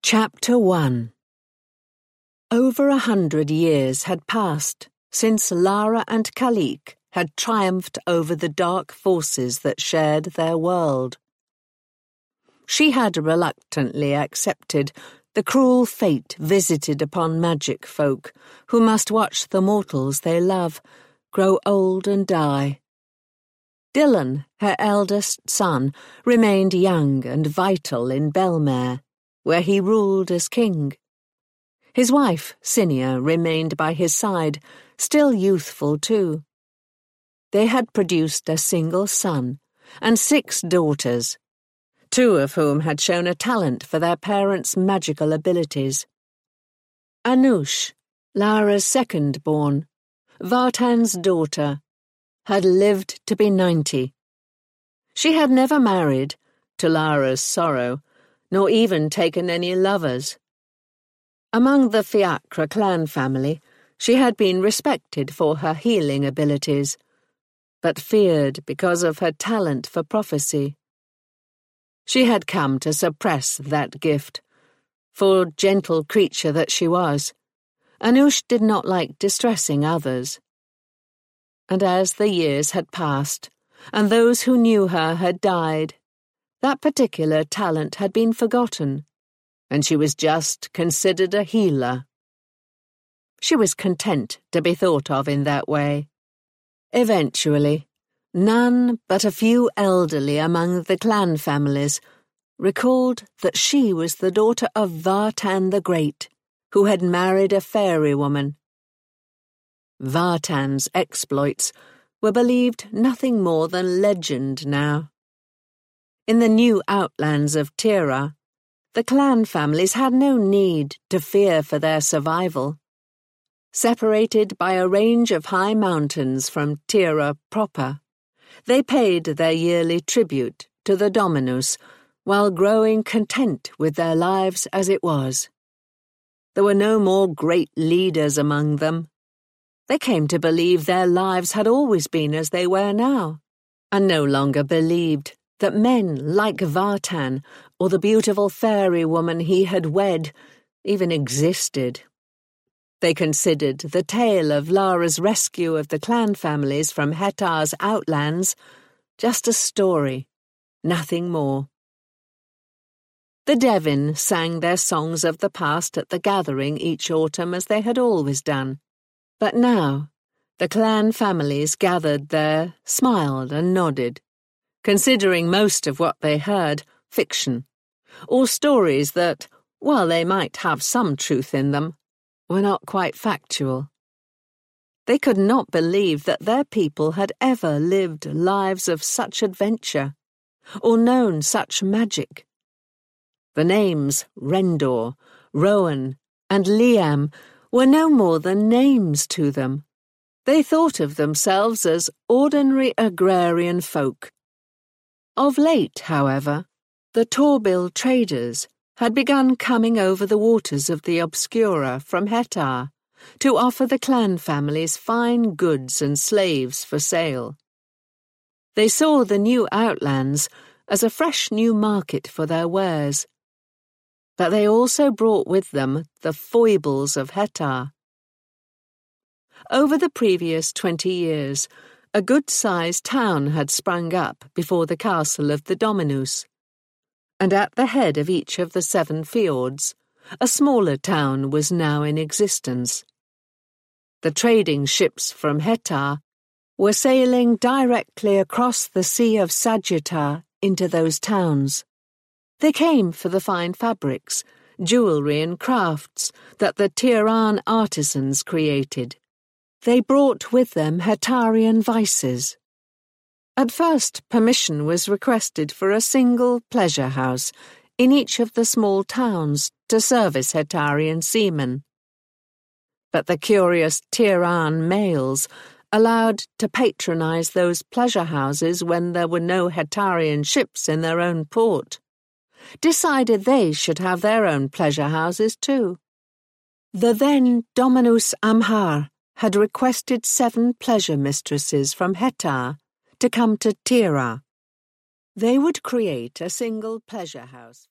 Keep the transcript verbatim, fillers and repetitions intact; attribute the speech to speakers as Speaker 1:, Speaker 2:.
Speaker 1: Chapter one. Over a hundred years had passed since Lara and Kalik had triumphed over the dark forces that shared their world. She had reluctantly accepted the cruel fate visited upon magic folk who must watch the mortals they love grow old and die. Dylan, her eldest son, remained young and vital in Belmare, where he ruled as king. His wife, Cinia, remained by his side, still youthful too. They had produced a single son and six daughters, two of whom had shown a talent for their parents' magical abilities. Anoush, Lara's second-born, Vartan's daughter, had lived to be ninety. She had never married, to Lara's sorrow, nor even taken any lovers. Among the Fiacre clan family, she had been respected for her healing abilities, but feared because of her talent for prophecy. She had come to suppress that gift, for gentle creature that she was, Anoush did not like distressing others. And as the years had passed, and those who knew her had died, that particular talent had been forgotten, and she was just considered a healer. She was content to be thought of in that way. Eventually, none but a few elderly among the clan families recalled that she was the daughter of Vartan the Great, who had married a fairy woman. Vartan's exploits were believed nothing more than legend now. In the new outlands of Tira, the clan families had no need to fear for their survival. Separated by a range of high mountains from Tira proper, they paid their yearly tribute to the Dominus while growing content with their lives as it was. There were no more great leaders among them. They came to believe their lives had always been as they were now, and no longer believed that men like Vartan or the beautiful fairy woman he had wed even existed. They considered the tale of Lara's rescue of the clan families from Hetar's outlands just a story, nothing more. The Devin sang their songs of the past at the gathering each autumn as they had always done. But now, the clan families gathered there smiled and nodded, considering most of what they heard fiction, or stories that, while they might have some truth in them, were not quite factual. They could not believe that their people had ever lived lives of such adventure, or known such magic. The names Rendor, Rowan, and Liam were no more than names to them. They thought of themselves as ordinary agrarian folk. Of late, however, the Torbil traders had begun coming over the waters of the Obscura from Hetar to offer the clan families fine goods and slaves for sale. They saw the new outlands as a fresh new market for their wares, but they also brought with them the foibles of Hetar. Over the previous twenty years, a good-sized town had sprung up before the castle of the Dominus, and at the head of each of the seven fjords, a smaller town was now in existence. The trading ships from Hetar were sailing directly across the Sea of Sagitta into those towns. They came for the fine fabrics, jewelry and crafts that the Tiran artisans created. They brought with them Hetarian vices. At first, permission was requested for a single pleasure house in each of the small towns to service Hetarian seamen. But the curious Tiran males, allowed to patronize those pleasure houses when there were no Hetarian ships in their own port, decided they should have their own pleasure houses too. The then Dominus Amhar had requested seven pleasure mistresses from Hetar to come to Tira. They would create a single pleasure house.